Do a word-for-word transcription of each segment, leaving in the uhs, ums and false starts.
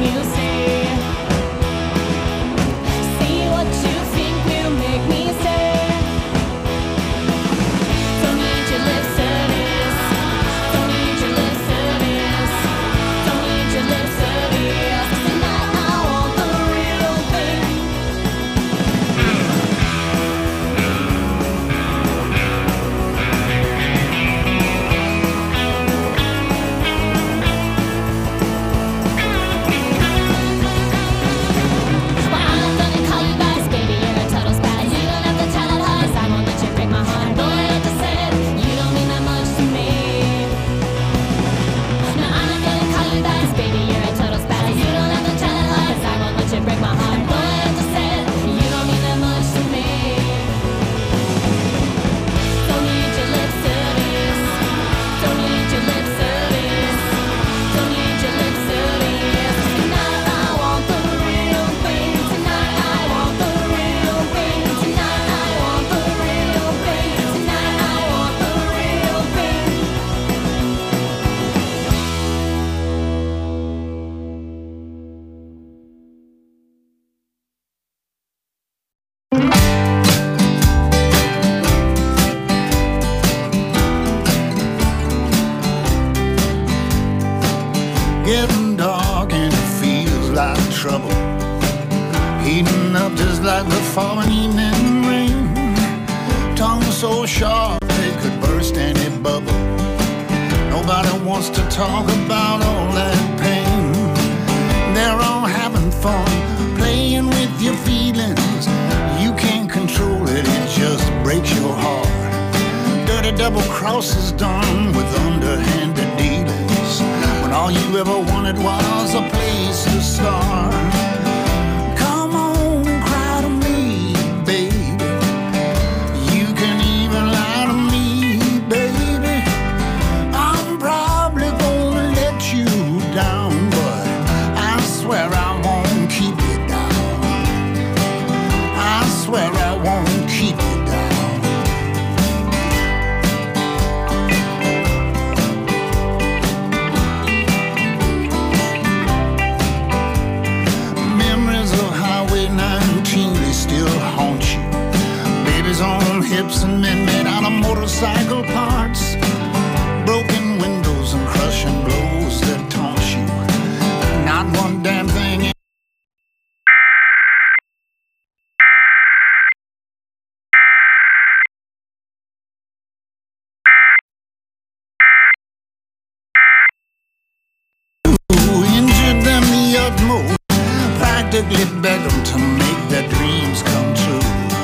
Getting dark and it feels like trouble, heating up just like the falling evening rain. Tongue so sharp they could burst any bubble. Nobody wants to talk about all that pain. They're all having fun, playing with your feelings. You can't control it, it just breaks your heart. Dirty double crosses done with underhanded dealings, when all you ever wanted was a place to start. Come on and cry to me, baby. You can even lie to me, baby. I'm probably gonna let you down, but I swear I won't keep you down. I swear I won't keep you down. On hips and men made out of motorcycle parts, broken windows and crushing blows that taunt you. Not one damn thing. You injured them the utmost, practically beg them to make their dreams come true.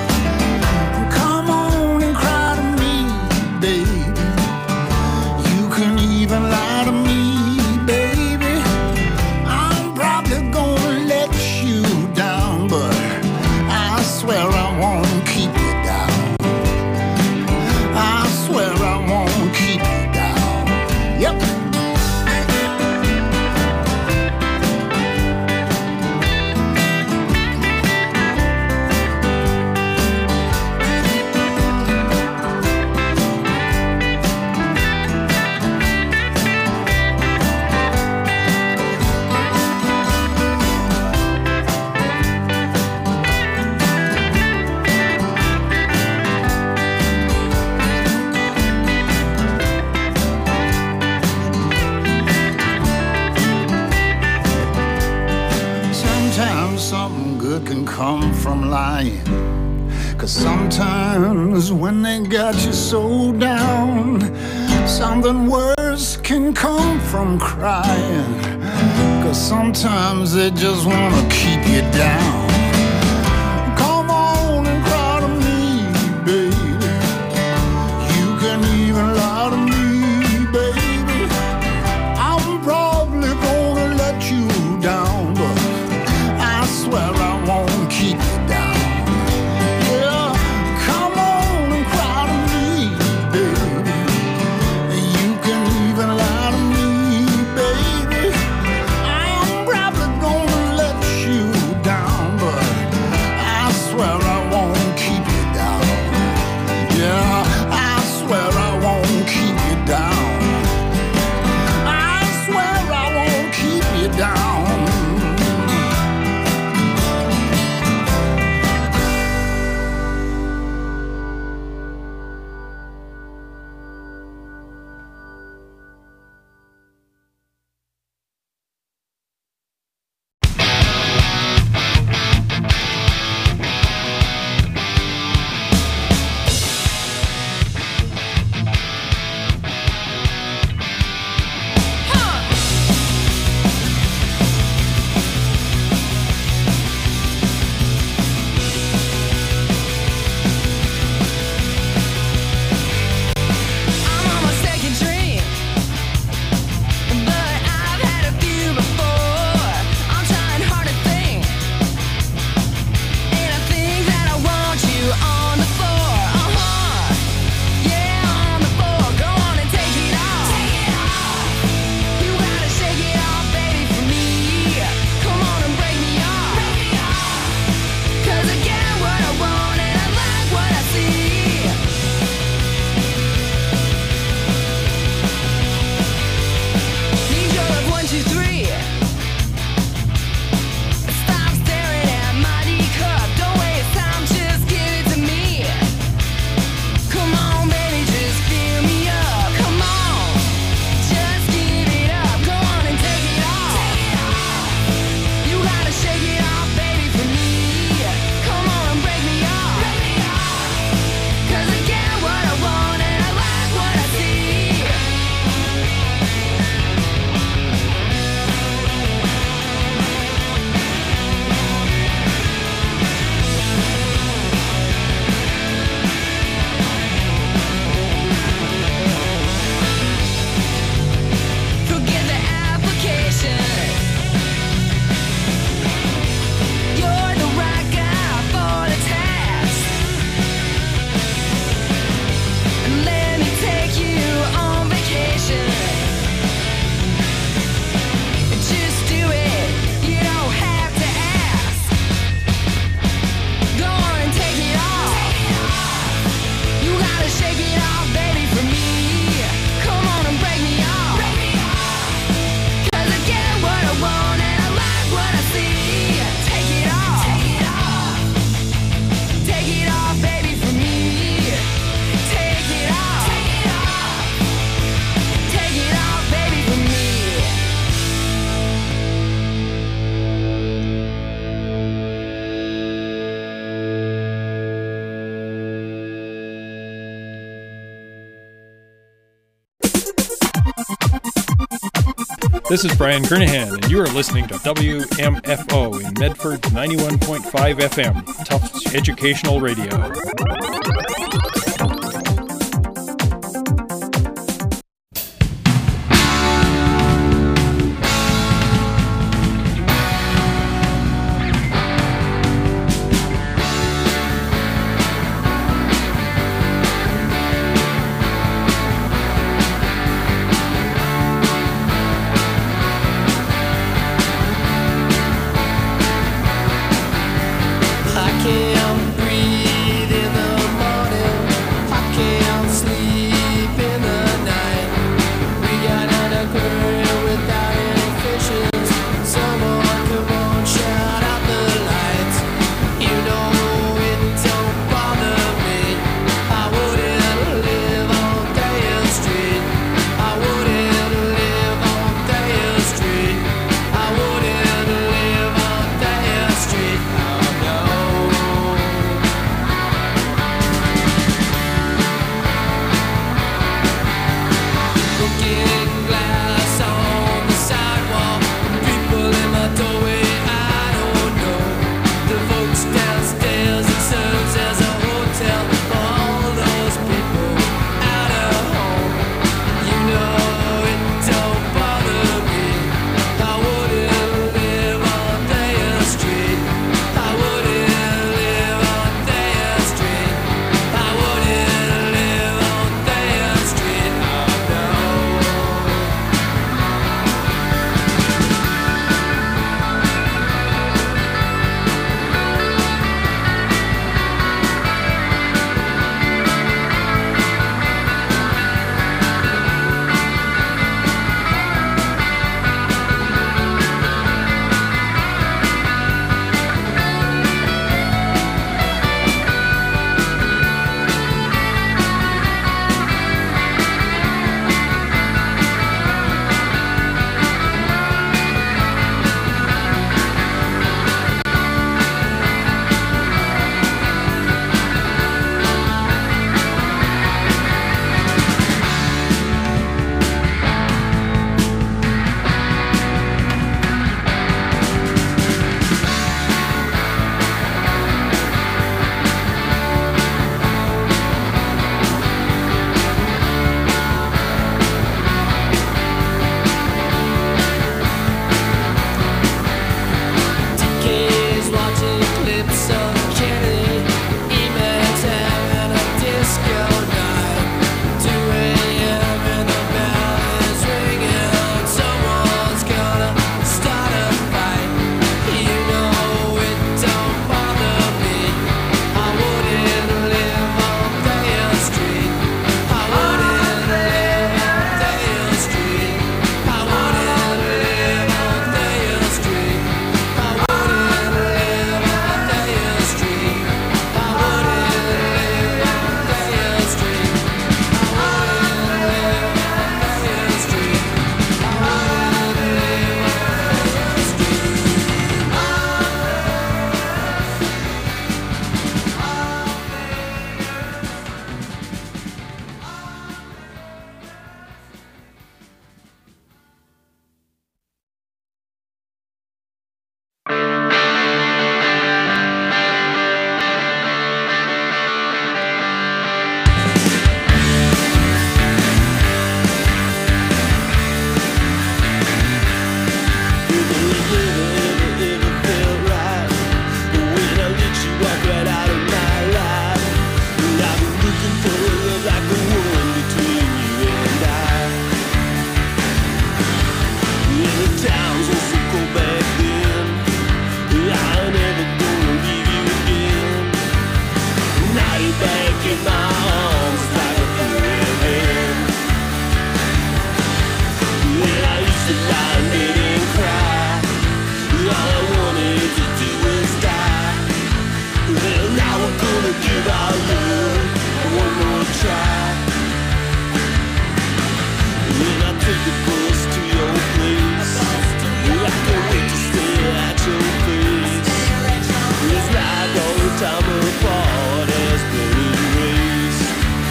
Something good can come from lying, 'cause sometimes when they got you so down, something worse can come from crying, 'cause sometimes they just wanna keep you down. Come on and cry to me, baby. You can even lie to me, baby. I'm probably gonna let you down, but I swear I won't keep you down. Yeah, come on and cry to me, baby. You can even lie to me, baby. I'm probably gonna let you down, but This is Brian Kernahan, and you are listening to W M F O in Medford ninety-one point five F M, Tufts Educational Radio.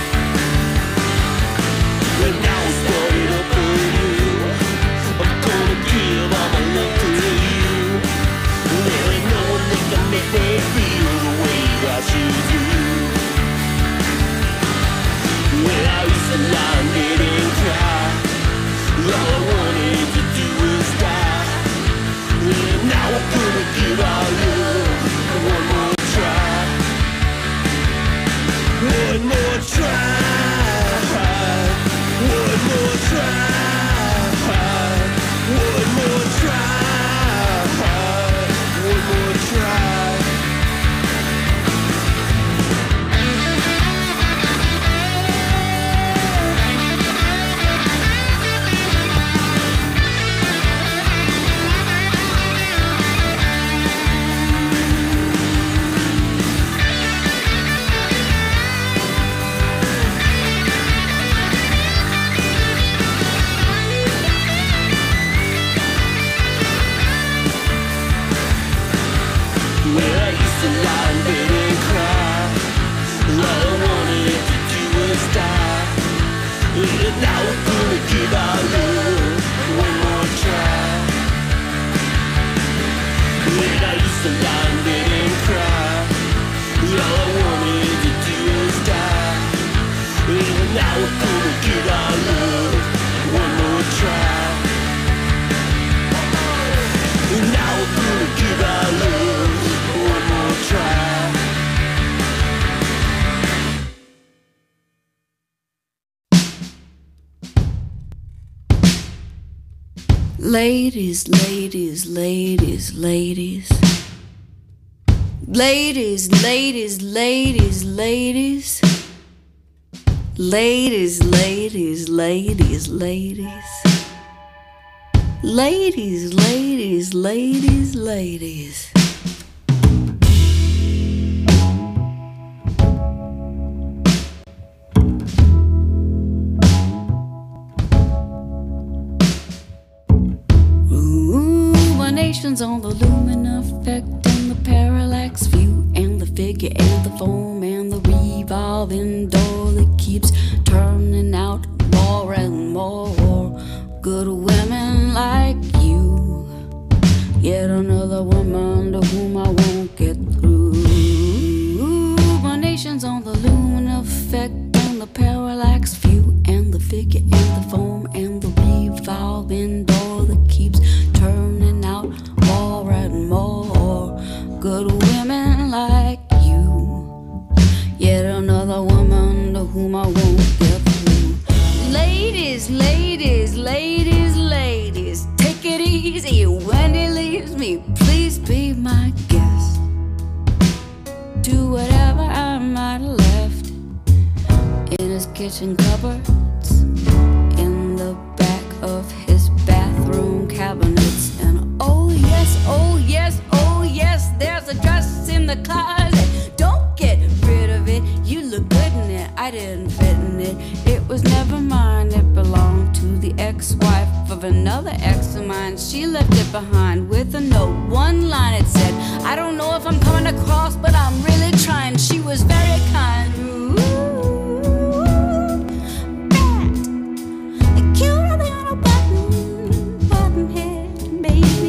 Gonna to lie in bed and cry. All I wanted to do was die. And now we're gonna give our love one more try. When I used to lie in bed and cry, all I wanted to do was die. And now we're gonna give our love one more try. And now we're gonna give our love one more try. Ladies, ladies, ladies, ladies. Ladies, ladies, ladies, ladies. Ladies, ladies, ladies, ladies. Ladies, ladies, ladies, ladies. Ruminations on the lumen effect and the parallax view and the figure and the foam and the revolving door that keeps turning out more and more good women like you. Yet another woman to whom I won't get through. Ruminations on the lumen effect and the parallax view and the figure and the foam and the revolving door that keeps turning out more and more good women like you. Yet another woman to whom I won't get through. Ladies, ladies, ladies, ladies, take it easy when he leaves me. Please be my guest. Do whatever I might have left in his kitchen cupboards, in the back of his bathroom cabinets. And oh yes, oh yes, oh yes, there's a dress in the closet. Don't get rid of it, you look good in it. I didn't fit in it, it was never mine. It belonged to the ex-wife of another ex of mine. She left it behind with a note, one line it said, I don't know if I'm coming across, but I'm really trying. She was very kind. Ooh, bad, cuter than a button, button head, baby.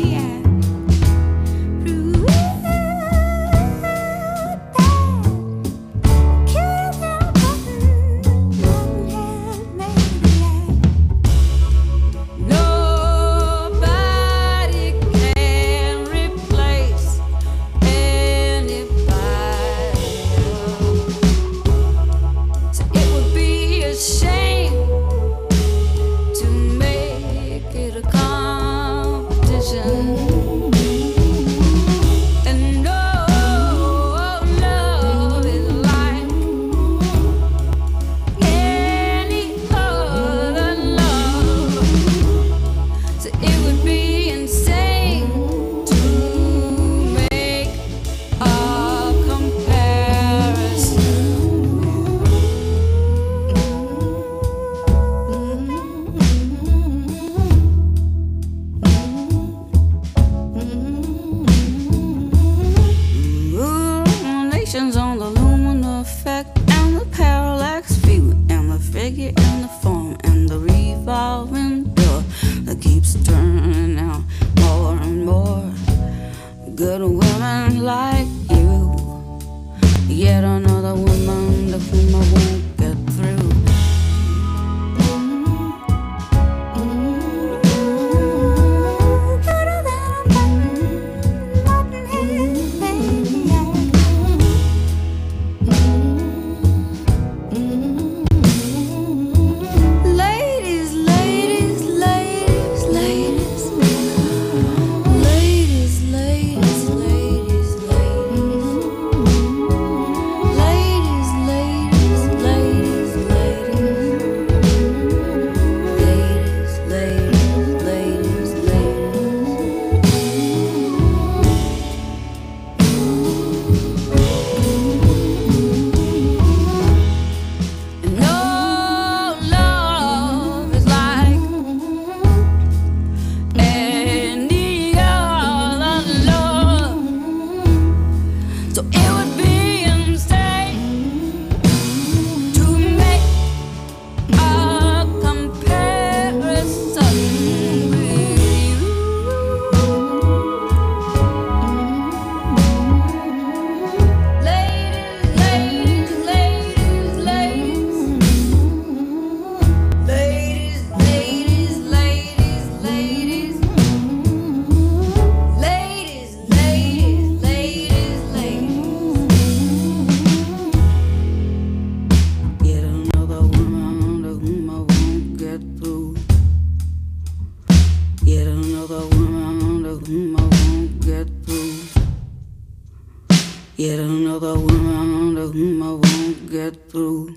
Yet another woman to whom I won't get through.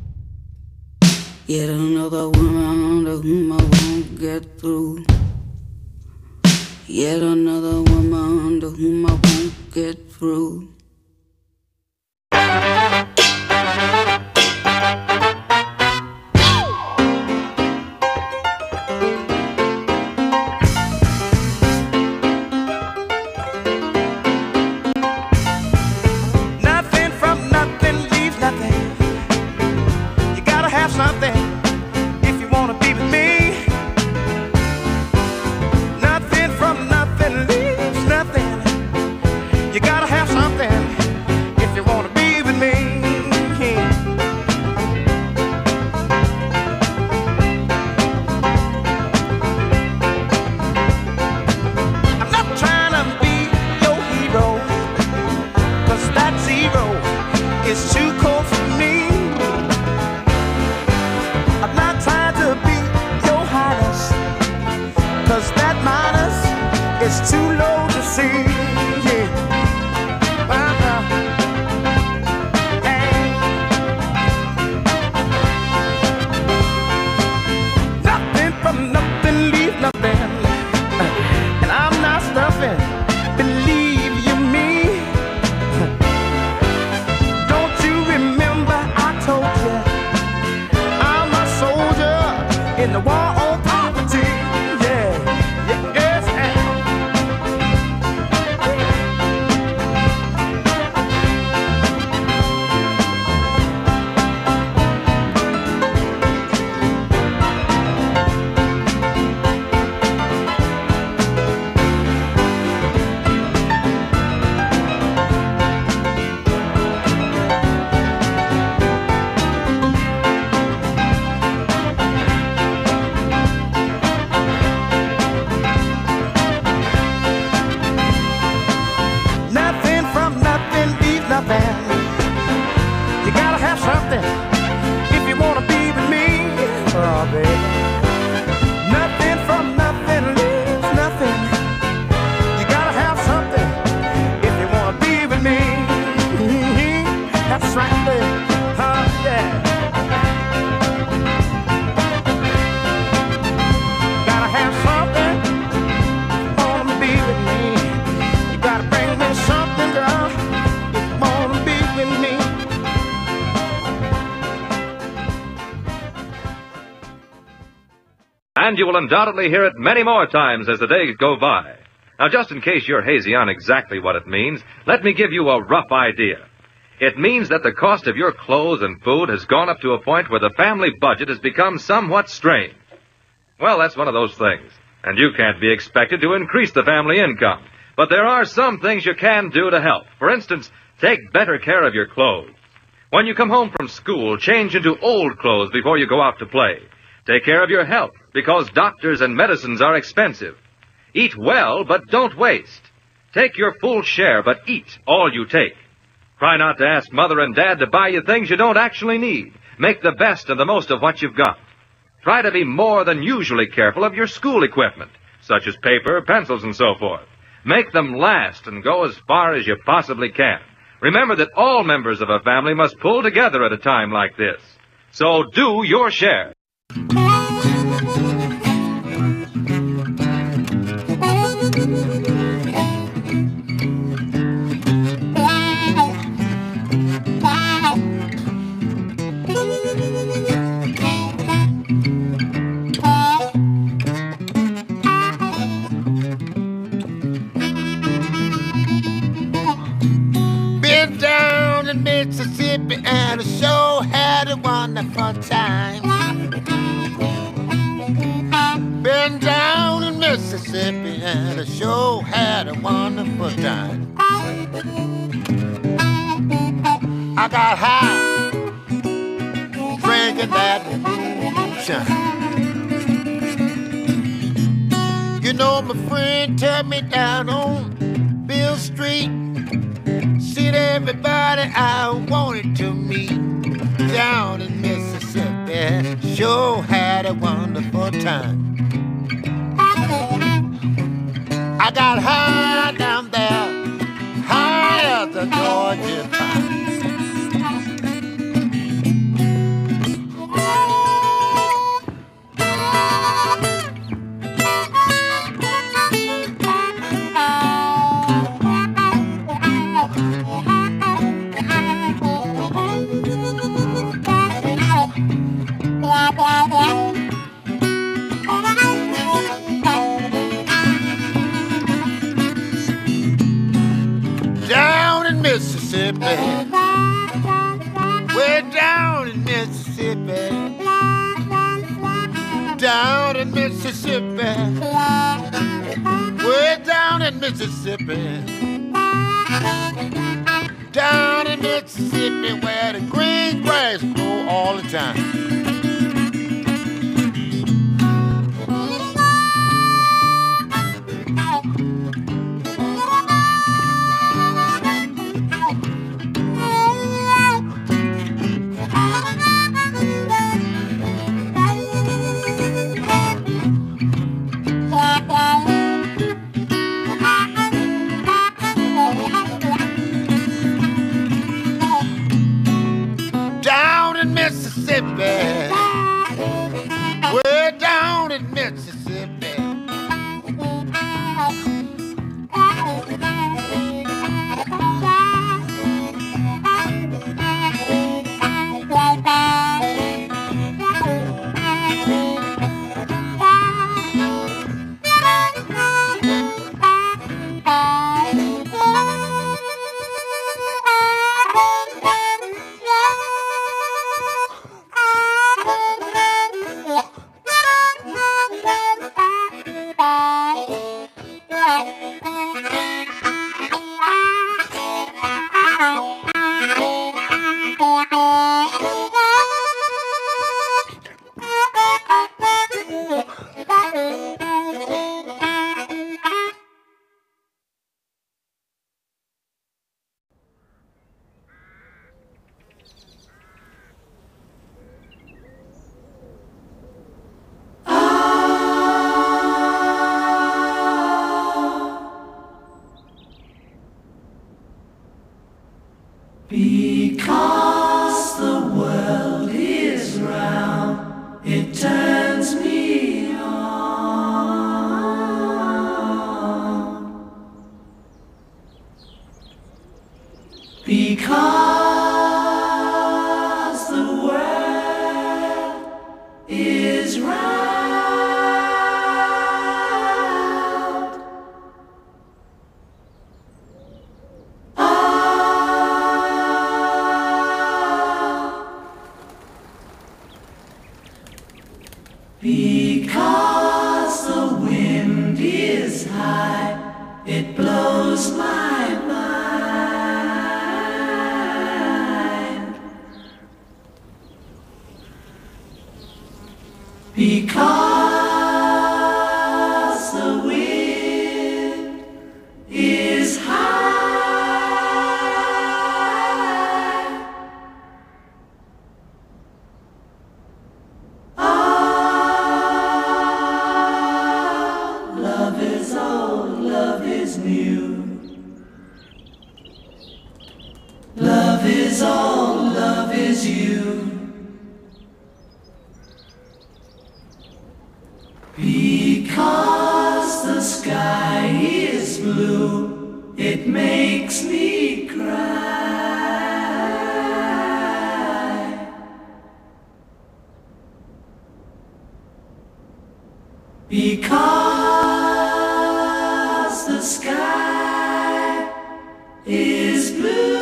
Yet another woman to whom I won't get through. Yet another woman to whom I won't get through. And you will undoubtedly hear it many more times as the days go by. Now, just in case you're hazy on exactly what it means, let me give you a rough idea. It means that the cost of your clothes and food has gone up to a point where the family budget has become somewhat strained. Well, that's one of those things, and you can't be expected to increase the family income. But there are some things you can do to help. For instance, take better care of your clothes. When you come home from school, change into old clothes before you go out to play. Take care of your health, because doctors and medicines are expensive. Eat well, but don't waste. Take your full share, but eat all you take. Try not to ask Mother and Dad to buy you things you don't actually need. Make the best and the most of what you've got. Try to be more than usually careful of your school equipment, such as paper, pencils, and so forth. Make them last and go as far as you possibly can. Remember that all members of a family must pull together at a time like this. So do your share. Been down in Mississippi and I sure had a wonderful time. Been down in Mississippi and I sure had a wonderful time. I got high drinking that moonshine. You know my friend took me down on Bill Street. Seen everybody I wanted to meet down in Mississippi. Sure had a wonderful time. I got high down there, high as the Georgia Mississippi. Way down in Mississippi. Down in Mississippi. Way down in Mississippi. Down in Mississippi where the green grass grow all the time. Mississippi, way down in Mississippi. Because the world is round, it turns me on. Because the world is round. Because the wind is high, it blows my mind. Because the wind is high. Love is old, love is new. Love is all, love is you. Because the sky is blue, it makes me cry. Because the sky is blue.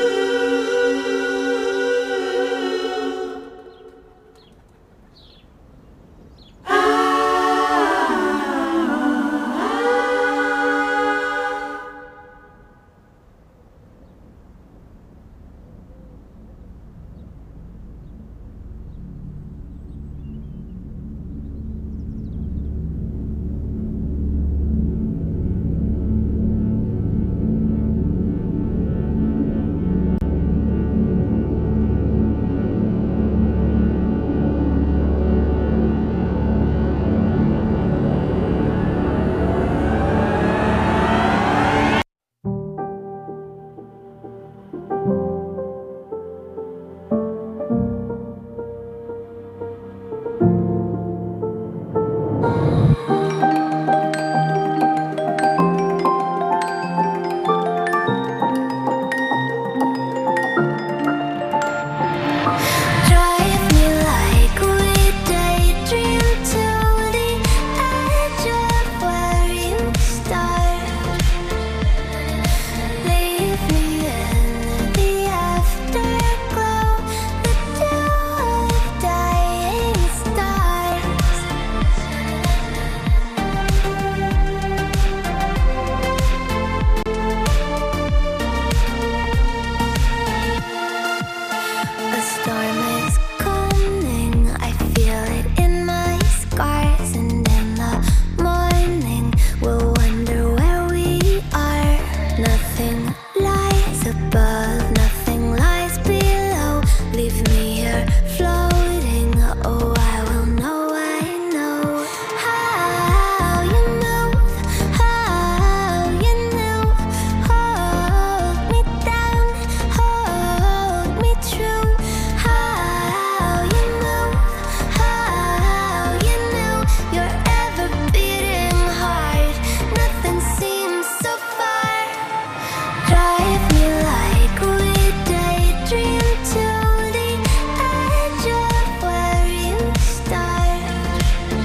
above, nothing lies below. Leave me here floating. Oh, I will know, I know how you move, how you know. Hold me down, hold me true. How you move, how you know. Your ever beating heart, nothing seems so far. Drive me like we daydream to the edge of where you start.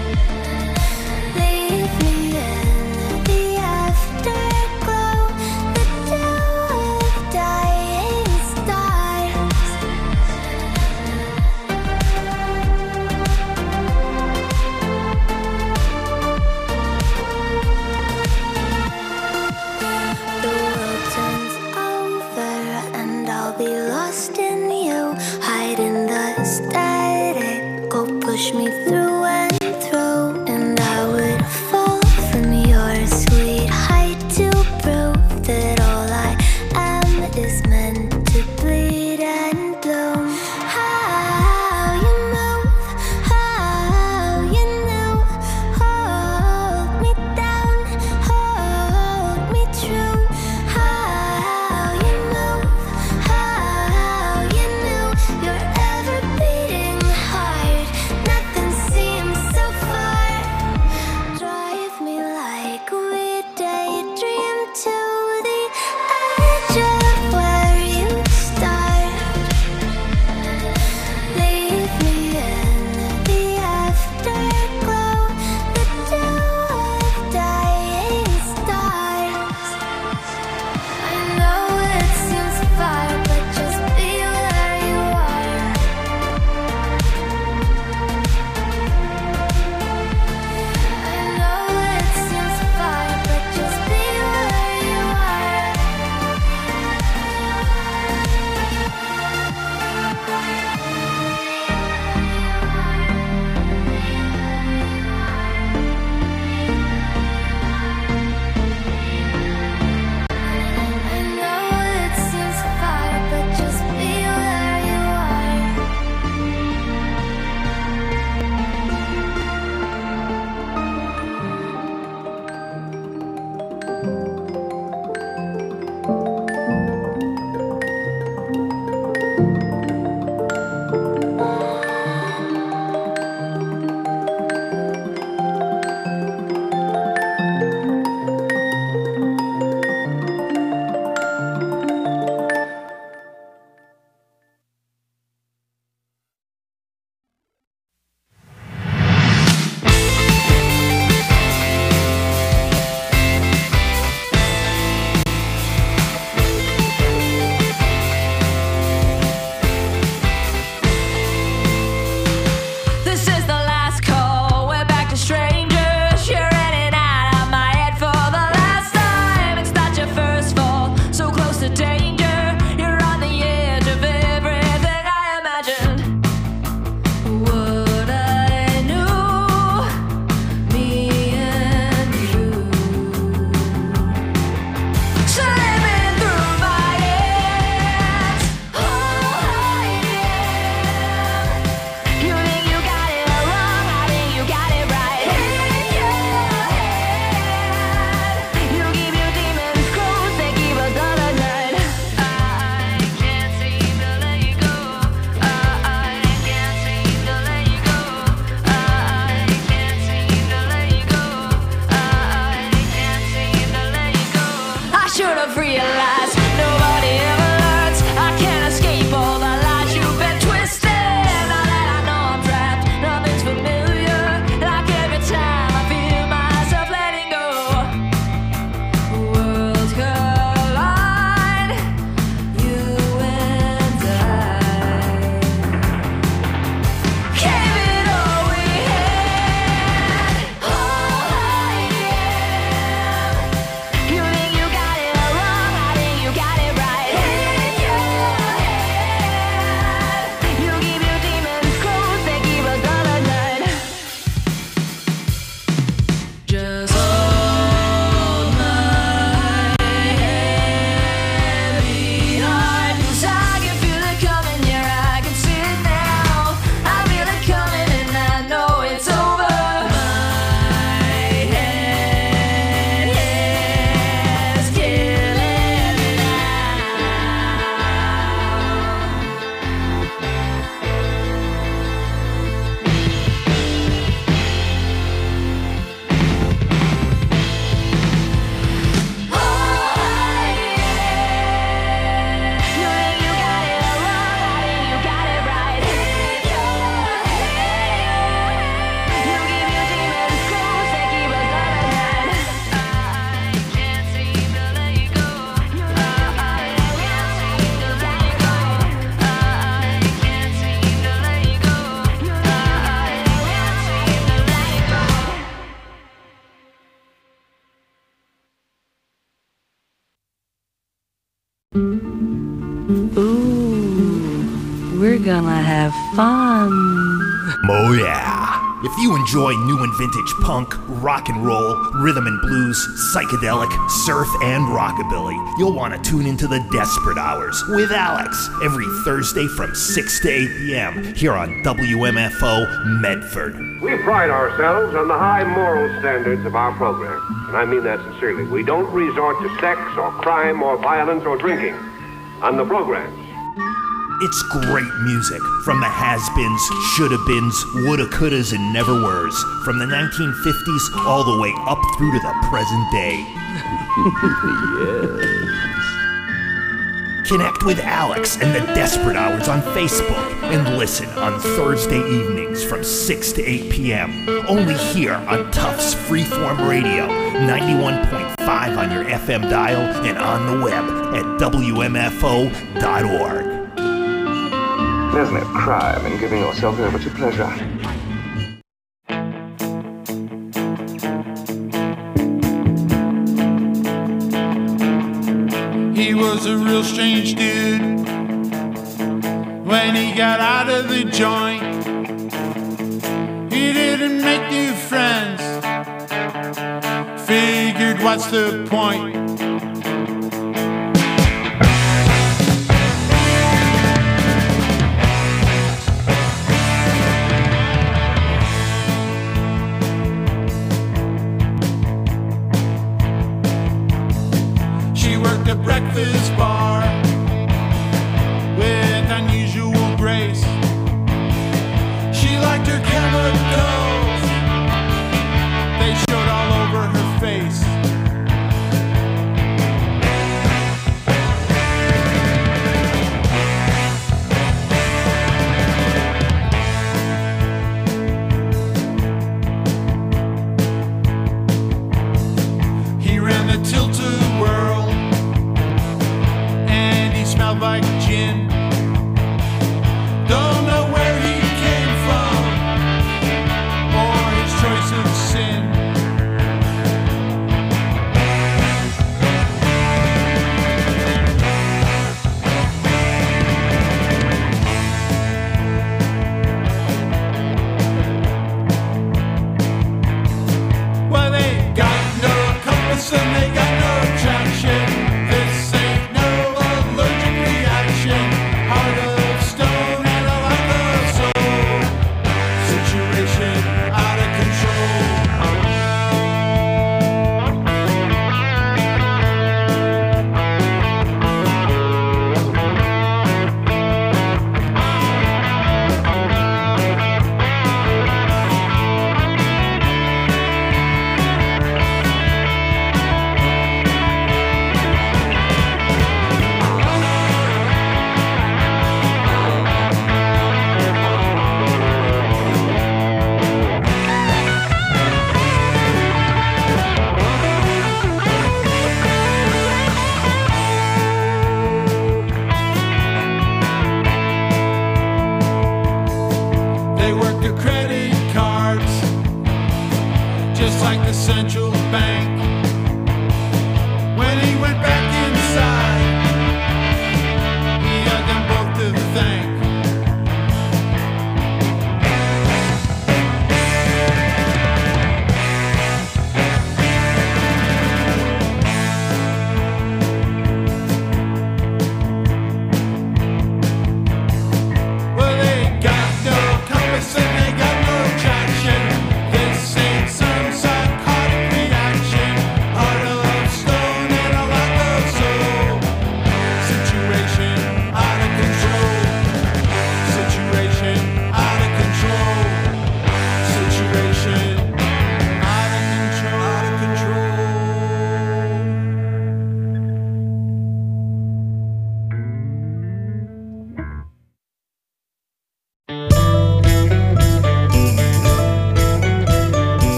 Leave me in the afterglow, the dew of dying stars. The world turns over and I'll be lost in you. Hide in the static, go push me through and through. And I would fall from your sweet height to prove that all I am is meant to bleed and bloom. How you move, how you know. Hold me down, hold me true. How you move, how you know. Your ever beating heart, nothing we're gonna have fun. Oh yeah. If you enjoy new and vintage punk, rock and roll, rhythm and blues, psychedelic, surf, and rockabilly, you'll want to tune into the Desperate Hours with Alex every Thursday from six to eight p.m. here on W M F O Medford. We pride ourselves on the high moral standards of our program, and I mean that sincerely. We don't resort to sex or crime or violence or drinking on the programs. It's great music from the has-beens, shoulda-beens, woulda-couldas, and never-weres, from the nineteen fifties all the way up through to the present day. Yes. Connect with Alex and the Desperate Hours on Facebook and listen on Thursday evenings from six to eight p.m. only here on Tufts Freeform Radio, ninety-one point five on your F M dial and on the web at W M F O dot org. There's no crime in giving yourself over to pleasure. He was a real strange dude when he got out of the joint. He didn't make new friends. Figured, what's the point? The breakfast bar with unusual grace. She liked her chemicals, they showed all over her face.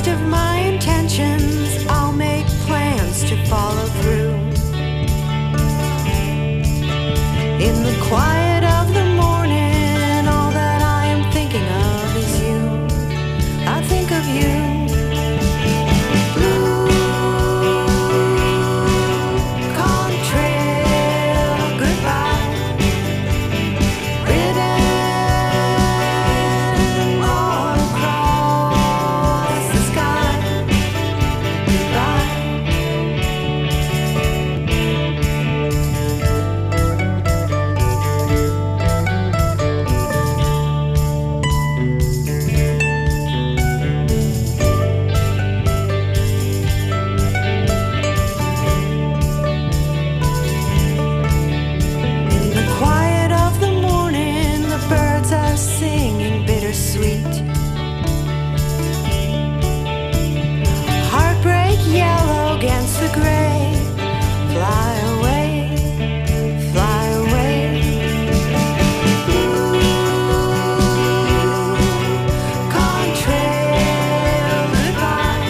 best of my intentions, I'll make plans to follow through. In the quiet of the morning, all that I am thinking of is you. I think of you. Blue contrail, goodbye. Written all across the sky. Goodbye. In the quiet of the morning, the birds are singing bittersweet. Heartbreak yellow against the gray. Fly away, fly away. Blue contrail, goodbye.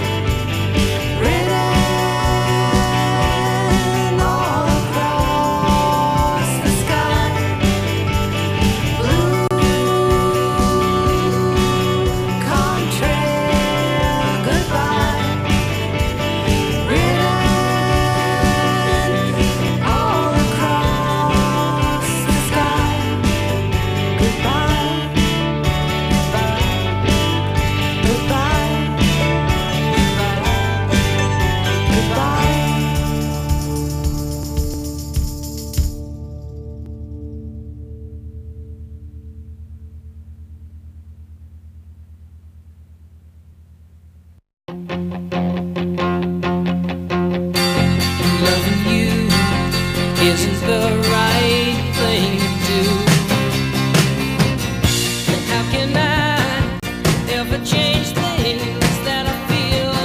Written all across the sky. Blue contrail, goodbye. Written all across the sky. Goodbye. Goodbye. Goodbye. Loving you isn't the right thing to do. And how can I ever change things that I feel?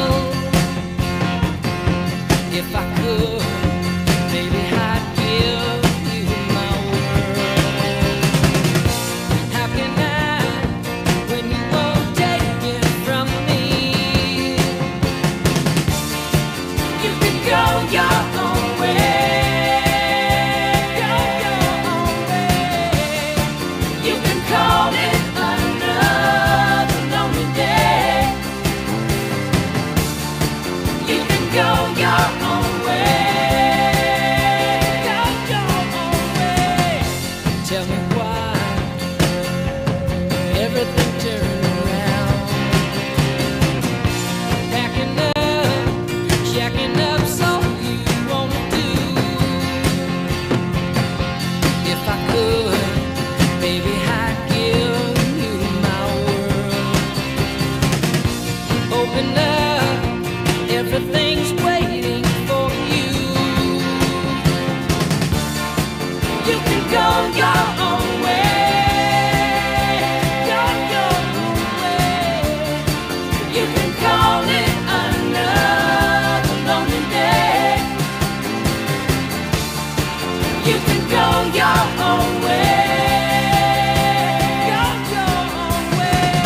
If I could, maybe I'd give you my world. How can I, when you won't take it from me? You can go your own way. Go your own way. You can call it another lonely day. You can go your own way. Go your own way. Tell me why everything turned around. Packing up, shacking up, so you wanna do. If I could, baby, I'd give you my world. Open up, everything's waiting for you. You can go your own way. Go your own way. You can call it another lonely day. You can go your own way. Go your own way.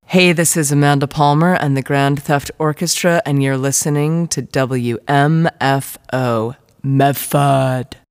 Hey, this is Amanda Palmer and the Grand Theft Orchestra, and you're listening to W M F O Medford.